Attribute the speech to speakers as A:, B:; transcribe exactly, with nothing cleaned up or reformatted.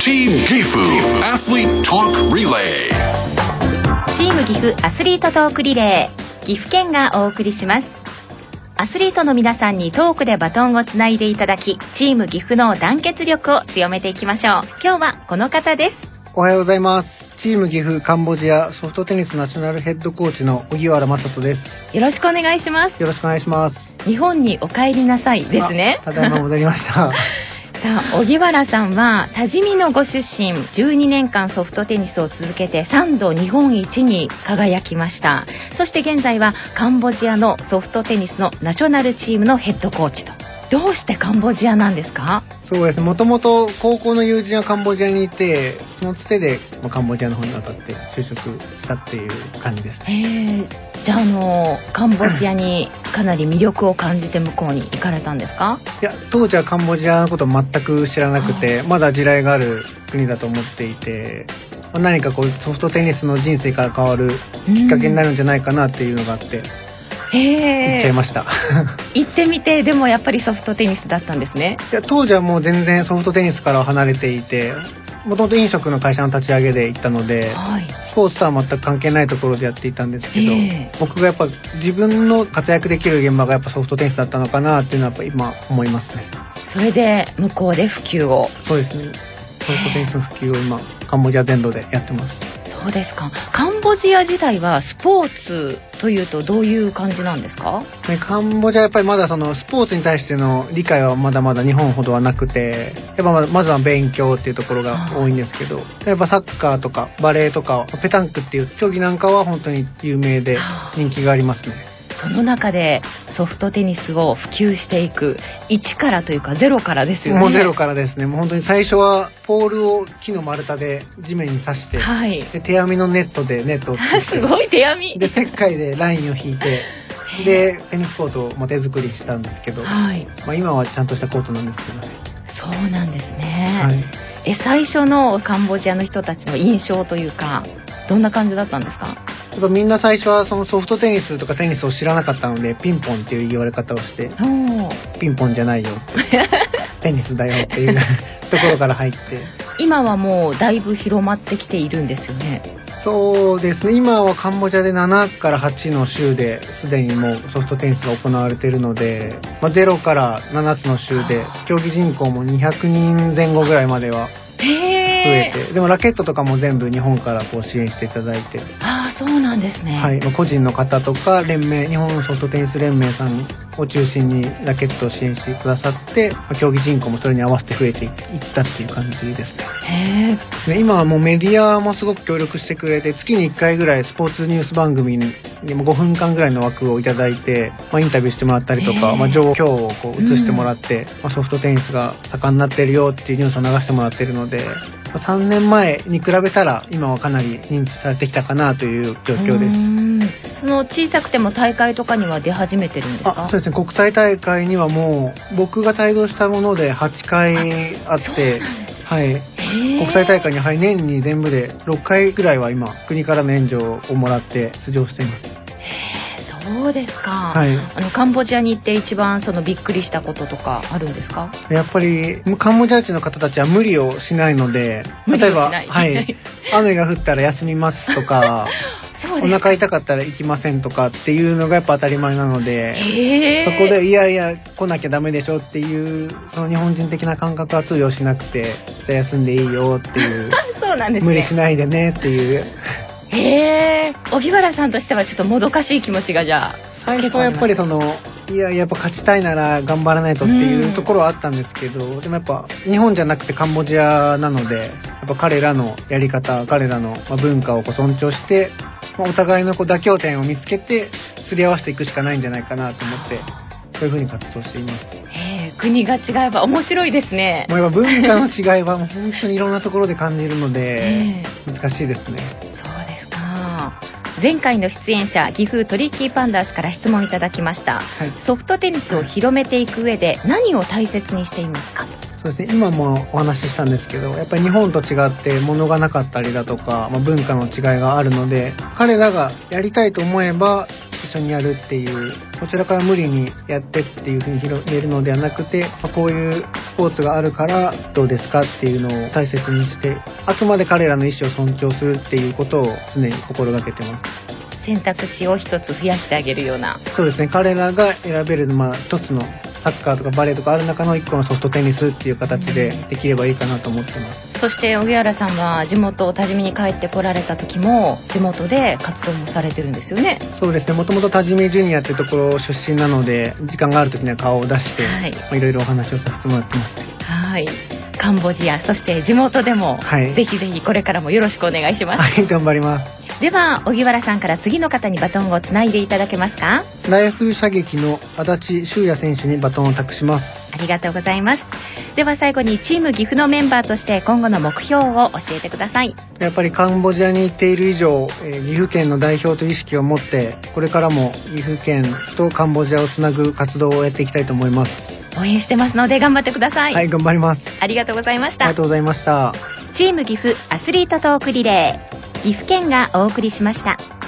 A: Team Gifu Athlete Talk Relay。
B: チーム岐阜アスリートトークリレー、岐阜県がお送りします。アスリートの皆さんにトークでバトンをつないでいただき、チーム岐阜の団結力を強めていきましょう。今日はこの方です。
C: おはようございます。チーム岐阜カンボジアソフトテニスナショナルヘッドコーチの荻原正人です。
B: よろしくお願いします。
C: よろしくお願いします。
B: 日本にお帰りなさいですね。
C: ただいま戻りました
B: さあ、荻原さんは多治見のご出身、じゅうにねんかんソフトテニスを続けてさんど日本一に輝きました。そして現在はカンボジアのソフトテニスのナショナルチームのヘッドコーチと。どうしてカンボジアなんですか？
C: そうですね、もともと高校の友人はカンボジアにいて、そのつてでカンボジアの方に渡って就職したっていう感じですね。
B: へー、じゃあ、あのカンボジアにかなり魅力を感じて向こうに行かれたんですか？
C: いや、当時はカンボジアのこと全く知らなくて、まだ地雷がある国だと思っていて、何かこうソフトテニスの人生から変わるきっかけになるんじゃないかなっていうのがあって、
B: へー、
C: 行っちゃいました
B: 行ってみて、でもやっぱりソフトテニスだったんですね。
C: いや、当時はもう全然ソフトテニスからは離れていて、もともと飲食の会社の立ち上げで行ったので、はい、スポーツとは全く関係ないところでやっていたんですけど、僕がやっぱ自分の活躍できる現場がやっぱソフトテニスだったのかなっていうのはやっぱ今思いますね。
B: それで向こうで普及を。
C: そうですね、ソフトテニスの普及を今カンボジア全土でやってます。
B: そうですか。カンボジア自体はスポーツというとどういう感じなんですか？
C: ね、カンボジアはやっぱりまだそのスポーツに対しての理解はまだまだ日本ほどはなくて、やっぱまずは勉強っていうところが多いんですけど、やっぱサッカーとかバレーとかペタンクっていう競技なんかは本当に有名で人気がありますね。
B: その中でソフトテニスを普及していく、一からというかゼロからですよね。
C: もうゼロからですね。もう本当に最初はポールを木の丸太で地面に刺して、はい、で手編みのネットでネットを作って
B: すごい手編み
C: で石灰でラインを引いて、でテニスコートをも手作りしたんですけど、はい、まあ、今はちゃんとしたコートなんですけどね。
B: そうなんですね、はい、え最初のカンボジアの人たちの印象というかどんな感じだったんですか？
C: やっぱみんな最初はそのソフトテニスとかテニスを知らなかったので、ピンポンっていう言われ方をして、ピンポンじゃないよってテニスだよっていうところから入って、
B: 今はもうだいぶ広まってきているんですよね。
C: そうですね、今はカンボジアでななからはちの州ですでにもうソフトテニスが行われているので、まあ、ゼロからななつの州で競技人口もにひゃくにんぜん後ぐらいまでは増えて、でもラケットとかも全部日本からこう支援していただいて。
B: ああ、そうなんですね。
C: はい、個人の方とか連盟、日本ソフトテニス連盟さんを中心にラケットを支援してくださって、競技人口もそれに合わせて増えていったっていう感じですね。
B: へ
C: ー。今はもうメディアもすごく協力してくれて、月にいっかいぐらいスポーツニュース番組にもごふんかんぐらいの枠をいただいて、まあ、インタビューしてもらったりとか、まあ、状況をこう映してもらって、うん、まあ、ソフトテニスが盛んになってるよっていうニュースを流してもらってるので、さんねんまえに比べたら今はかなり認知されてきたかなという状況です。
B: うーん、その小さくても大会とかには出始めてるんですか？
C: あ、そうですね、国際大会にはもう僕が帯同したものではちかいあって、はい、国際大会に、はい、年に全部でろっかいぐらいは今国からの援助をもらって出場しています。
B: そうですか、
C: はい、
B: あのカンボジアに行って一番そのびっくりしたこととかあるんですか？
C: やっぱりカンボジア人の方たちは無理をしないので、例えば、はい、雨が降ったら休みますとかお腹痛かったら行きませんとかっていうのがやっぱ当たり前なので、そこでいやいや来なきゃダメでしょっていうその日本人的な感覚は通用しなくて、じゃあ休んでいいよっていう
B: そうなんですね、
C: 無理しないでねっていう。
B: へえ、荻原さんとしてはちょっともどかしい気持ちがじゃあ
C: 最初はやっぱりそのいややっぱ勝ちたいなら頑張らないとっていうところはあったんですけど、でもやっぱ日本じゃなくてカンボジアなので、やっぱ彼らのやり方、彼らの文化をこう尊重して、お互いのこう妥協点を見つけてすり合わせていくしかないんじゃないかなと思って、そういう風に活動しています。
B: へー、国が違えば面白いですね。
C: もうやっぱ文化の違いはもう本当にいろんなところで感じるので難しいですね。
B: そうですか。前回の出演者岐阜トリッキーパンダースから質問いただきました、はい、ソフトテニスを広めていく上で何を大切にしていますか？
C: そうですね、今もお話ししたんですけど、やっぱり日本と違って物がなかったりだとか、まあ、文化の違いがあるので、彼らがやりたいと思えば一緒にやるっていう、こちらから無理にやってっていうふうに広げるのではなくて、まあ、こういうスポーツがあるからどうですかっていうのを大切にして、あくまで彼らの意思を尊重するっていうことを常に心がけてます。
B: 選択肢を一つ増やしてあげるような。
C: そうですね、彼らが選べる、まあ、一つのサッカーとかバレーとかある中の一個のソフトテニスっていう形でできればいいかなと思ってます。
B: そして荻原さんは地元多治見に帰ってこられた時も地元で活動もされてるんですよね。
C: そうですね、もともと多治見ジュニアっていうところ出身なので、時間がある時には顔を出して、はい、まあ、いろいろお話をさせてもらってます。
B: はい、カンボジア、そして地元でも、はい、ぜひぜひこれからもよろしくお願いします。
C: はい、頑張ります。
B: では荻原さんから次の方にバトンをつないでいただけますか。
C: ライフル射撃の足立修也選手にバトンを託します。
B: ありがとうございます。では最後にチーム岐阜のメンバーとして今後の目標を教えてください。
C: やっぱりカンボジアに行っている以上、えー、岐阜県の代表という意識を持ってこれからも岐阜県とカンボジアをつなぐ活動をやっていきたいと思います。
B: 応援してますので頑張ってください。
C: はい、頑張ります。
B: ありがとうございました。
C: ありがとうございました。
B: チーム岐阜アスリートトークリレー、岐阜県がお送りしました。